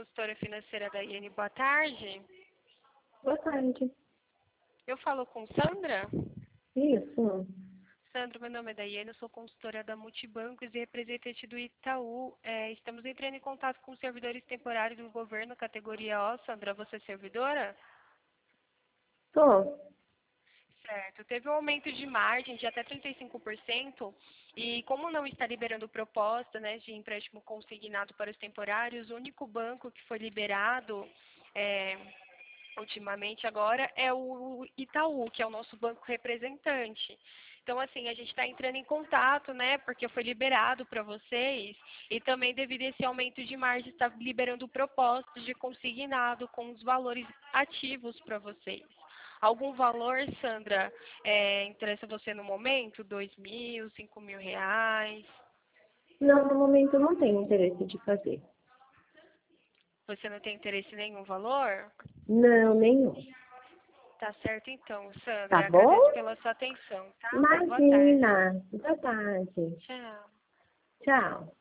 consultora financeira da IN. Boa tarde. Boa tarde. Eu falo com Sandra? Isso. Sandra, meu nome é Daiane, eu sou consultora da Multibancos e representante do Itaú. Estamos entrando em contato com servidores temporários do governo, categoria O. Sandra, você é servidora? Tô. Certo. Teve um aumento de margem de até 35% e como não está liberando proposta, né, de empréstimo consignado para os temporários, o único banco que foi liberado ultimamente agora é o Itaú, que é o nosso banco representante. Então, assim, a gente está entrando em contato, né, porque foi liberado para vocês e também devido a esse aumento de margem está liberando propostas de consignado com os valores ativos para vocês. Algum valor, Sandra, interessa você no momento? 2.000, 5.000 reais? Não, no momento eu não tenho interesse de fazer. Você não tem interesse em nenhum valor? Não, nenhum. Tá certo então, Tá Sandra. bom? Agradeço pela sua atenção, tá? Uma boa tarde. Imagina. Boa tarde. Tchau. Tchau.